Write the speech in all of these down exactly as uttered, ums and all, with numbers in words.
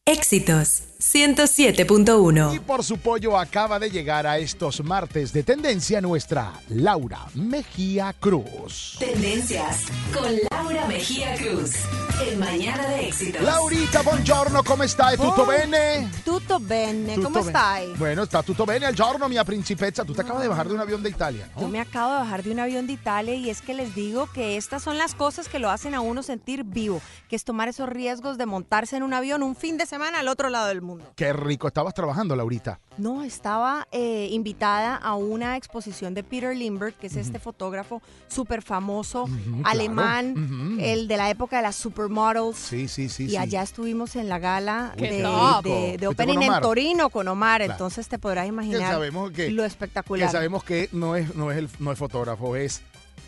Éxitos ciento siete punto uno. Y por su pollo acaba de llegar a estos martes de tendencia nuestra Laura Mejía Cruz. Tendencias con Laura Mejía Cruz. El mañana de Éxitos. Laurita, buongiorno, come stai? Tutto Oh, bene? Tutto bene, Tutto ¿cómo bene. stai? Bueno, está tutto bene al giorno, mia principessa. Tú te acabas de bajar de un avión de Italia, ¿no? Yo me acabo de bajar de un avión de Italia y es que les digo que estas son las cosas que lo hacen a uno sentir vivo, que es tomar esos riesgos de montarse en un avión un fin de semana al otro lado del mundo. Qué rico. ¿Estabas trabajando, Laurita? No, estaba eh, invitada a una exposición de Peter Lindbergh, que es uh-huh. este fotógrafo súper famoso, uh-huh, alemán, claro. uh-huh. el de la época de las supermodels. Sí, sí, sí. Y sí. allá estuvimos en la gala Uy, de, de, de opening en Torino con Omar. Claro. Entonces te podrás imaginar que, lo espectacular. Que sabemos que no es, no es, el, no es fotógrafo, es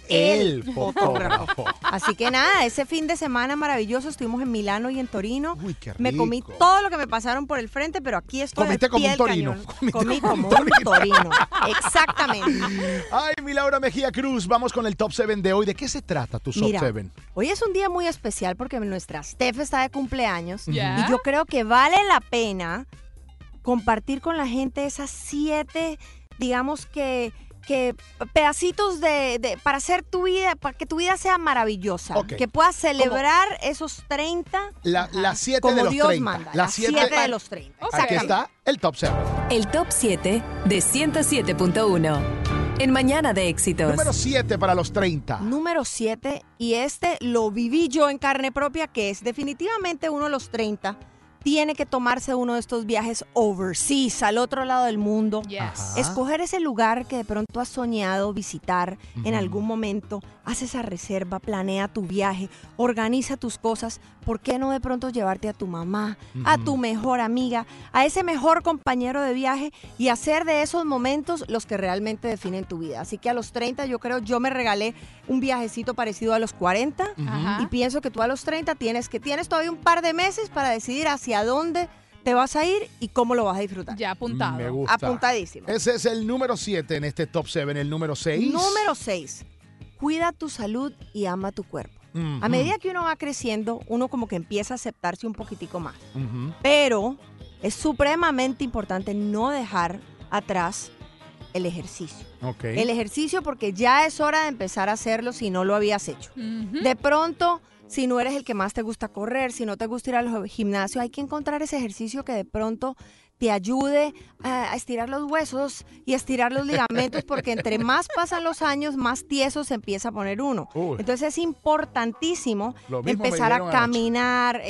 el, el fotógrafo. Así que nada, ese fin de semana maravilloso estuvimos en Milano y en Torino. Uy, qué rico. Me comí todo lo que me pasaron por el frente, pero aquí estoy. Comiste como un torino. Comí como un torino. Exactamente. Ay, mi Laura Mejía Cruz, vamos con el Top siete de hoy. ¿De qué se trata tu Top siete? Hoy es un día muy especial porque nuestra Steph está de cumpleaños. ¿Ya? Y yo creo que vale la pena compartir con la gente esas siete, digamos que... que pedacitos de, de para hacer tu vida, para que tu vida sea maravillosa, okay. que puedas celebrar ¿Cómo? Esos treinta la, la siete como de los Dios treinta. manda, La las siete, siete de los treinta. Aquí está el Top siete. El Top siete de ciento siete punto uno. En Mañana de Éxitos. Número siete para los treinta. Número siete, y este lo viví yo en carne propia, que es definitivamente uno de los treinta. Tiene que tomarse uno de estos viajes overseas, al otro lado del mundo. Yes. Escoger ese lugar que de pronto has soñado visitar uh-huh. en algún momento. Haz esa reserva, planea tu viaje, organiza tus cosas. ¿Por qué no de pronto llevarte a tu mamá, uh-huh. a tu mejor amiga, a ese mejor compañero de viaje y hacer de esos momentos los que realmente definen tu vida? Así que a los treinta yo creo, yo me regalé un viajecito parecido a los cuarenta uh-huh. y pienso que tú a los treinta tienes que tienes todavía un par de meses para decidir hacia dónde te vas a ir y cómo lo vas a disfrutar. Ya apuntado. Me gusta. Apuntadísimo. Ese es el número siete en este Top siete, el número seis. Número seis. Cuida tu salud y ama tu cuerpo. Uh-huh. A medida que uno va creciendo, uno como que empieza a aceptarse un poquitico más. Uh-huh. Pero es supremamente importante no dejar atrás el ejercicio. Okay. El ejercicio, porque ya es hora de empezar a hacerlo si no lo habías hecho. Uh-huh. De pronto, si no eres el que más te gusta correr, si no te gusta ir al gimnasio, hay que encontrar ese ejercicio que de pronto te ayude a estirar los huesos y a estirar los ligamentos, porque entre más pasan los años, más tieso se empieza a poner uno. Uy. Entonces es importantísimo empezar a caminar,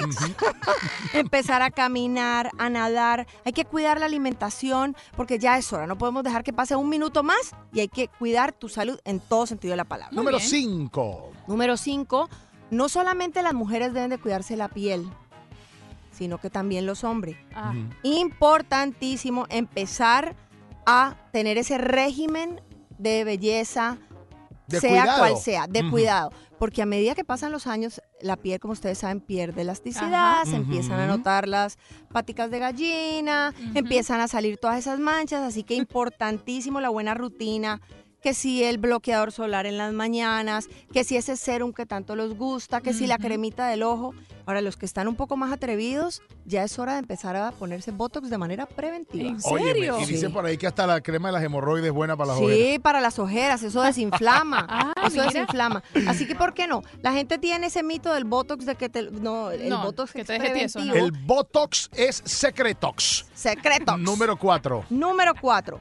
empezar a caminar, a nadar. Hay que cuidar la alimentación porque ya es hora. No podemos dejar que pase un minuto más y hay que cuidar tu salud en todo sentido de la palabra. Número cinco. Número cinco. No solamente las mujeres deben de cuidarse la piel, sino que también los hombres. Ah. Uh-huh. Importantísimo empezar a tener ese régimen de belleza, de sea cuidado. cual sea, de Uh-huh. cuidado. Porque a medida que pasan los años, la piel, como ustedes saben, pierde elasticidad, Ajá. se empiezan a Uh-huh. notar las paticas de gallina, Uh-huh. empiezan a salir todas esas manchas, así que importantísimo la buena rutina. Que si el bloqueador solar en las mañanas, que si ese serum que tanto les gusta, que uh-huh. si la cremita del ojo. Ahora, los que están un poco más atrevidos, ya es hora de empezar a ponerse Botox de manera preventiva. ¿En serio? Óyeme, y dice Sí. por ahí que hasta la crema de las hemorroides es buena para las Sí, ojeras. para las ojeras, eso desinflama. Ah, eso mira. desinflama. Así que, ¿por qué no? La gente tiene ese mito del Botox de que te... No, el No, Botox que es te deje tieso, preventivo. ¿no? El Botox es Secretox. Secretox. Número cuatro. Número cuatro.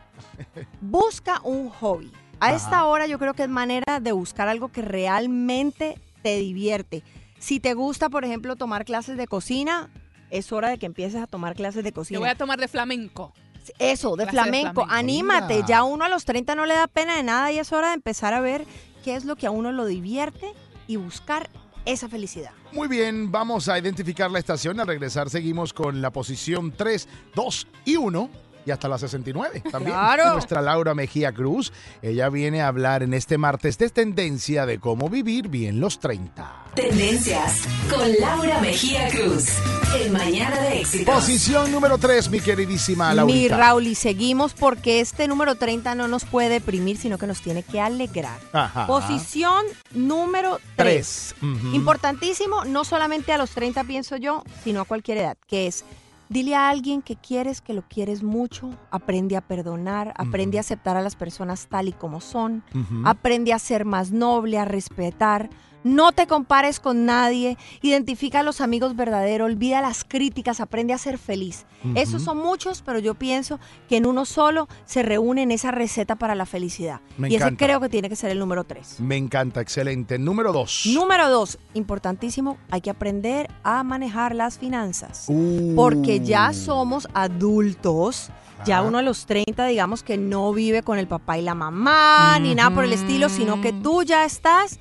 Busca un hobby. A esta hora yo creo que es manera de buscar algo que realmente te divierte. Si te gusta, por ejemplo, tomar clases de cocina, es hora de que empieces a tomar clases de cocina. Yo voy a tomar de flamenco. Eso, de clase de flamenco. flamenco. Anímate, Mira. ya uno a los treinta no le da pena de nada y es hora de empezar a ver qué es lo que a uno lo divierte y buscar esa felicidad. Muy bien, vamos a identificar la estación. Al regresar seguimos con la posición tres, dos y uno. Y hasta la sesenta y nueve también. Claro. Nuestra Laura Mejía Cruz. Ella viene a hablar en este martes de tendencia de cómo vivir bien los treinta. Tendencias con Laura Mejía Cruz. En Mañana de Éxitos. Posición número tres, mi queridísima Mi Laurita. Raúl, y seguimos porque este número treinta no nos puede deprimir, sino que nos tiene que alegrar. Ajá. Posición número tres. Tres. Ujú. Importantísimo, no solamente a los treinta pienso yo, sino a cualquier edad, que es Dile a alguien que quieres, que lo quieres mucho. Aprende a perdonar, aprende uh-huh. a aceptar a las personas tal y como son. Uh-huh. Aprende a ser más noble, a respetar. No te compares con nadie, identifica a los amigos verdaderos, olvida las críticas, aprende a ser feliz. Uh-huh. Esos son muchos, pero yo pienso que en uno solo se reúne en esa receta para la felicidad. Me y encanta. Ese creo que tiene que ser el número tres. Me encanta, excelente. Número dos. Número dos, importantísimo, hay que aprender a manejar las finanzas. Uh. Porque ya somos adultos. Ya uno a los treinta, digamos que no vive con el papá y la mamá, uh-huh. ni nada por el estilo, sino que tú ya estás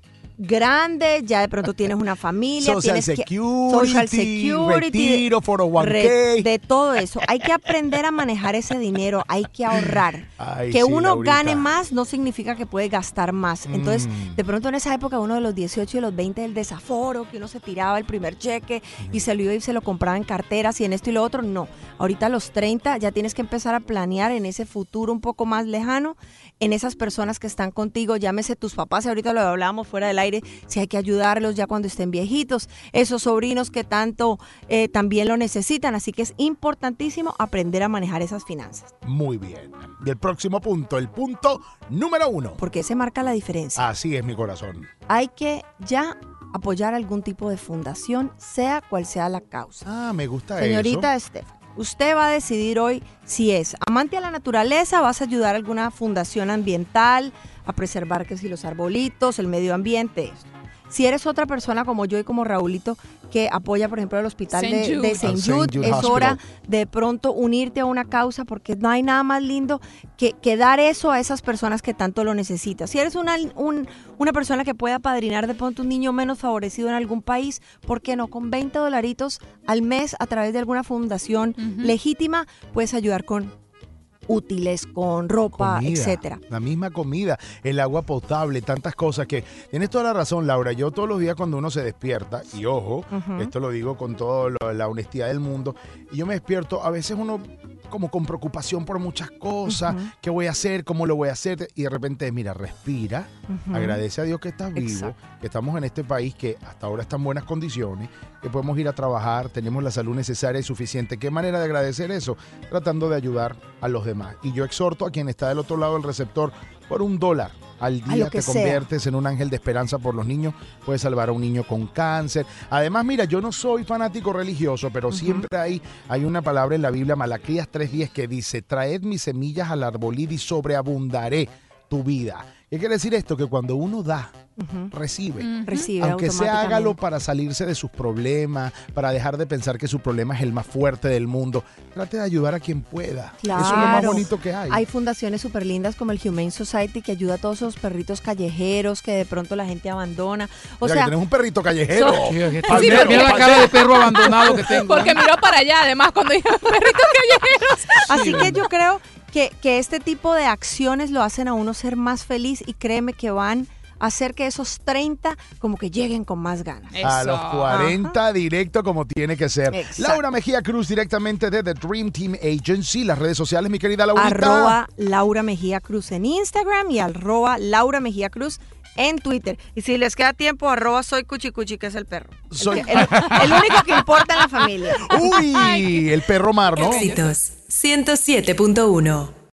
grande, ya de pronto tienes una familia, social tienes security, que, social security, retiro, cuatro oh one k, re, de todo eso. Hay que aprender a manejar ese dinero, hay que ahorrar. Ay, que sí, uno Laurita. gane más no significa que puede gastar más. Entonces, mm. de pronto en esa época, uno de los dieciocho y los veinte, el desaforo, que uno se tiraba el primer cheque mm. y se lo iba y se lo compraba en carteras y en esto y lo otro, no. Ahorita a los treinta ya tienes que empezar a planear en ese futuro un poco más lejano, en esas personas que están contigo, llámese tus papás, ahorita lo hablábamos fuera del aire, si hay que ayudarlos ya cuando estén viejitos, esos sobrinos que tanto eh, también lo necesitan, así que es importantísimo aprender a manejar esas finanzas. Muy bien. Y el próximo punto, el punto número uno. Porque ese marca la diferencia. Así es, mi corazón. Hay que ya apoyar algún tipo de fundación, sea cual sea la causa. Ah, me gusta eso. Señorita Estefan, usted va a decidir hoy si es amante a la naturaleza, vas a ayudar a alguna fundación ambiental, a preservar que si los arbolitos, el medio ambiente, esto. Si eres otra persona como yo y como Raulito que apoya, por ejemplo, el hospital Saint de, de Saint Jude, Saint Jude es Hospital. hora de pronto unirte a una causa porque no hay nada más lindo que, que dar eso a esas personas que tanto lo necesitan. Si eres una, un, una persona que pueda padrinar de pronto un niño menos favorecido en algún país, ¿por qué no? Con veinte dolaritos al mes a través de alguna fundación uh-huh. legítima puedes ayudar con útiles, con ropa, comida, etcétera. La misma comida, el agua potable, tantas cosas que... Tienes toda la razón, Laura. Yo todos los días cuando uno se despierta, y ojo, uh-huh. esto lo digo con toda la honestidad del mundo, y yo me despierto, a veces uno como con preocupación por muchas cosas, uh-huh. qué voy a hacer, cómo lo voy a hacer, y de repente, mira, respira, uh-huh. agradece a Dios que estás vivo, exacto. que estamos en este país que hasta ahora está en buenas condiciones, que podemos ir a trabajar, tenemos la salud necesaria y suficiente. ¿Qué manera de agradecer eso? Tratando de ayudar a los demás. Y yo exhorto a quien está del otro lado del receptor, por un dólar al día te conviertes sea. en un ángel de esperanza por los niños, puedes salvar a un niño con cáncer. Además, mira, yo no soy fanático religioso, pero uh-huh. siempre hay, hay una palabra en la Biblia, Malaquías tres diez, que dice, traed mis semillas al arbolí y sobreabundaré tu vida. ¿Qué quiere decir esto? Que cuando uno da, uh-huh. recibe. Uh-huh. Recibe aunque sea hágalo para salirse de sus problemas, para dejar de pensar que su problema es el más fuerte del mundo. Trate de ayudar a quien pueda. Claro. Eso es lo más bonito que hay. Hay fundaciones súper lindas como el Humane Society que ayuda a todos esos perritos callejeros que de pronto la gente abandona. O mira, sea, que tenés un perrito callejero. So, sí, sí, mira, mira la cara de perro abandonado que tengo. Porque miró para allá, además, cuando dijo perritos callejeros. Así que yo creo que, que este tipo de acciones lo hacen a uno ser más feliz y créeme que van a hacer que esos treinta como que lleguen con más ganas. Eso. A los cuarenta, ajá. directo como tiene que ser. Exacto. Laura Mejía Cruz, directamente de The Dream Team Agency. Las redes sociales, mi querida Laurita. Arroba Laura Mejía Cruz en Instagram y arroba Laura Mejía Cruz en Twitter. Y si les queda tiempo, arroba soy Cuchi Cuchi, que es el perro. Soy... El, que, el, el único que importa en la familia. Uy, el perro mar, ¿no? Éxitos ciento siete punto uno.